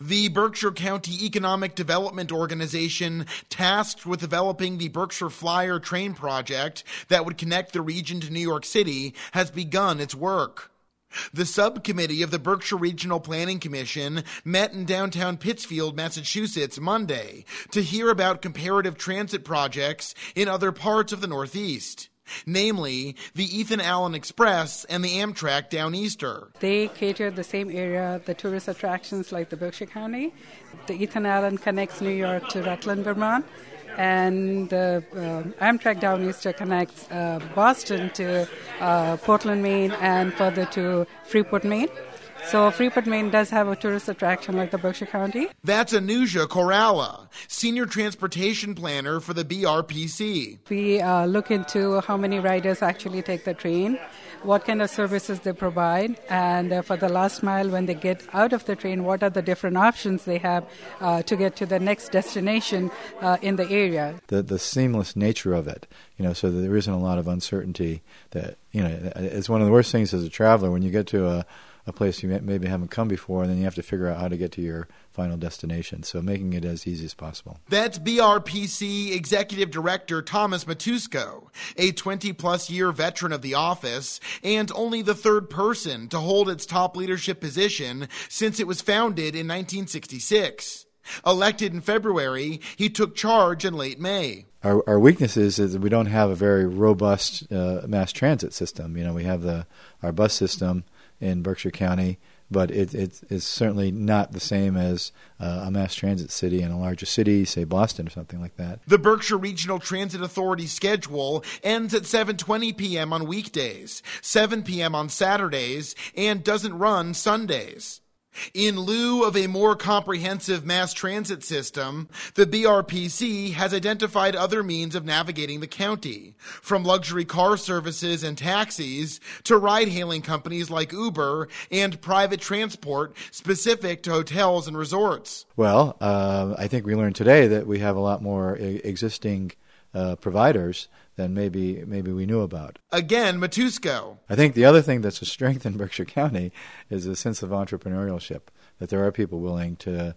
The Berkshire County Economic Development Organization, tasked with developing the Berkshire Flyer train project that would connect the region to New York City, has begun its work. The subcommittee of the Berkshire Regional Planning Commission met in downtown Pittsfield, Massachusetts, Monday to hear about comparative transit projects in other parts of the Northeast, namely the Ethan Allen Express and the Amtrak Downeaster. They cater the same area, the tourist attractions like the Berkshire County. The Ethan Allen connects New York to Rutland, Vermont, and the Amtrak Downeaster connects Boston to Portland, Maine, and further to Freeport, Maine. So Freeport, Maine does have a tourist attraction like the Berkshire County. That's Anuja Korala, Senior Transportation Planner for the BRPC. We look into how many riders actually take the train, what kind of services they provide, and for the last mile when they get out of the train, what are the different options they have to get to the next destination in the area. The seamless nature of it, so that there isn't a lot of uncertainty. That it's one of the worst things as a traveler when you get to a place you maybe haven't come before, and then you have to figure out how to get to your final destination. So making it as easy as possible. That's BRPC Executive Director Thomas Matusko, a 20-plus year veteran of the office and only the third person to hold its top leadership position since it was founded in 1966. Elected in February, he took charge in late May. Our weakness is that we don't have a very robust mass transit system. We have our bus system in Berkshire County, but it's certainly not the same as a mass transit city in a larger city, say Boston or something like that. The Berkshire Regional Transit Authority schedule ends at 7:20 p.m. on weekdays, 7 p.m. on Saturdays, and doesn't run Sundays. In lieu of a more comprehensive mass transit system, the BRPC has identified other means of navigating the county, from luxury car services and taxis to ride-hailing companies like Uber and private transport specific to hotels and resorts. Well, I think we learned today that we have a lot more existing providers than maybe we knew about. Again, Matusko. I think the other thing that's a strength in Berkshire County is a sense of entrepreneurship, that there are people willing to,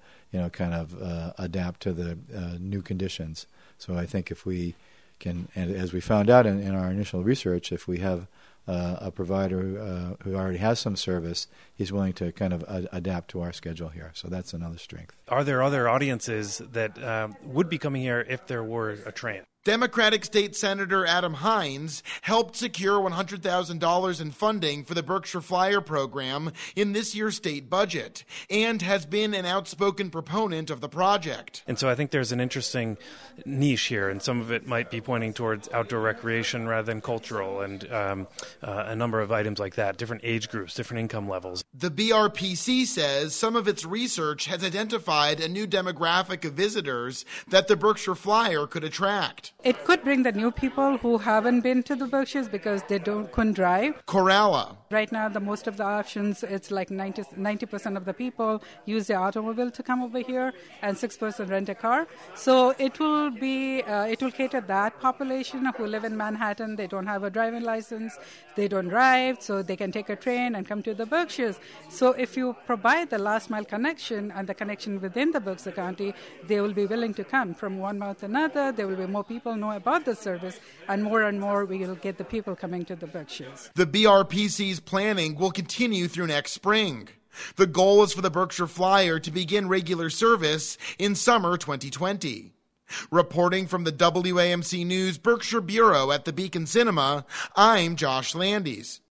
adapt to the new conditions. So I think if we can, and as we found out in our initial research, if we have a provider who already has some service, he's willing to kind of adapt to our schedule here. So that's another strength. Are there other audiences that would be coming here if there were a train? Democratic State Senator Adam Hines helped secure $100,000 in funding for the Berkshire Flyer program in this year's state budget and has been an outspoken proponent of the project. And so I think there's an interesting niche here, and some of it might be pointing towards outdoor recreation rather than cultural, and a number of items like that, different age groups, different income levels. The BRPC says some of its research has identified a new demographic of visitors that the Berkshire Flyer could attract. It could bring the new people who haven't been to the Berkshires because they couldn't drive. Korala. Right now, most of the options, it's like 90% of the people use their automobile to come over here, and 6% rent a car. So it will cater that population who live in Manhattan. They don't have a driving license, they don't drive, so they can take a train and come to the Berkshires. So if you provide the last mile connection and the connection within the Berkshire County, they will be willing to come from one mouth to another. There will be more people know about the service, and more we will get the people coming to the Berkshires. The BRPC's planning will continue through next spring. The goal is for the Berkshire Flyer to begin regular service in summer 2020. Reporting from the WAMC News Berkshire Bureau at the Beacon Cinema, I'm Josh Landis.